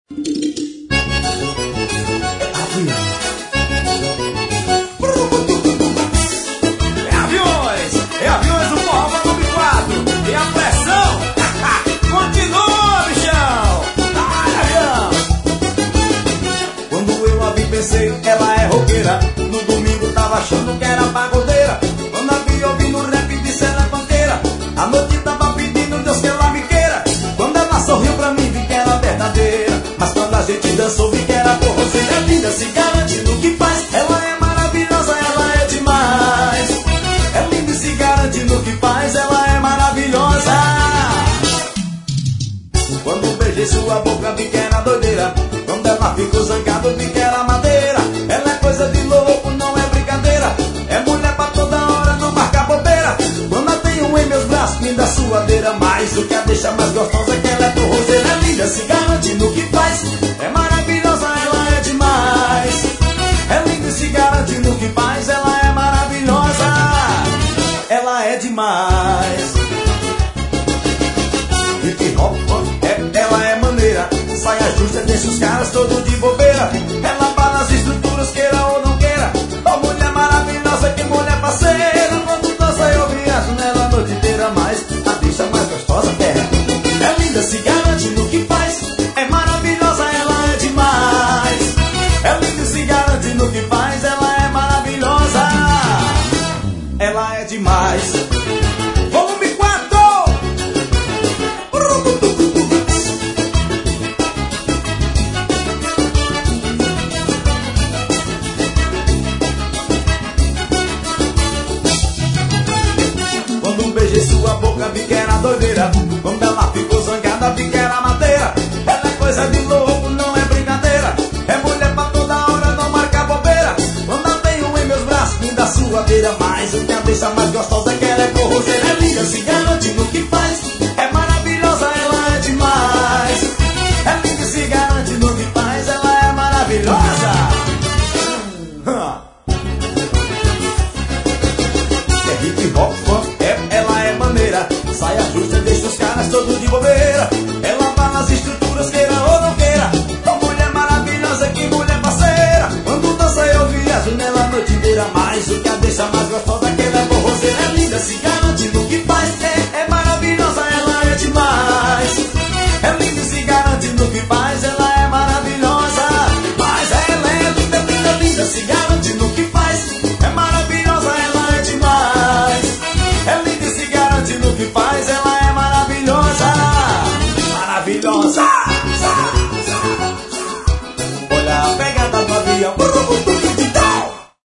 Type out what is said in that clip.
É aviões, o forró vai no 4. E a pressão continua, bichão. Vai, avião. Quando eu a vi, pensei, ela é roqueira. No domingo tava achando que era pagodeira. Quando a vi ouvindo rap, disse ela é panqueira. A noite tava pedindo, Deus que ela me queira. Quando ela sorriu pra mim, vi que era verdadeira. Mas quando a gente dançou, vi que era forrozeira. A vida se garante no que faz. Ela é maravilhosa, ela é demais. É linda e se garante no que faz. Ela é maravilhosa. Quando beijei sua boca, vi que era doideira. Quando ela ficou zangada, vi que era madeira. Ela é coisa de louco, não é brincadeira. É mulher pra toda hora, não marca bobeira. Quando eu tenho em meus braços, me dá suadeira. Mas o que a deixa mais gostosa é que ela é torrozeira. É linda, se garante no que faz. É maravilhosa, ela é demais. É linda e se garante no que faz. Ela é maravilhosa. Ela é demais. Hip hop, ela é maneira. Saia justa, deixa os caras todos de bobeira.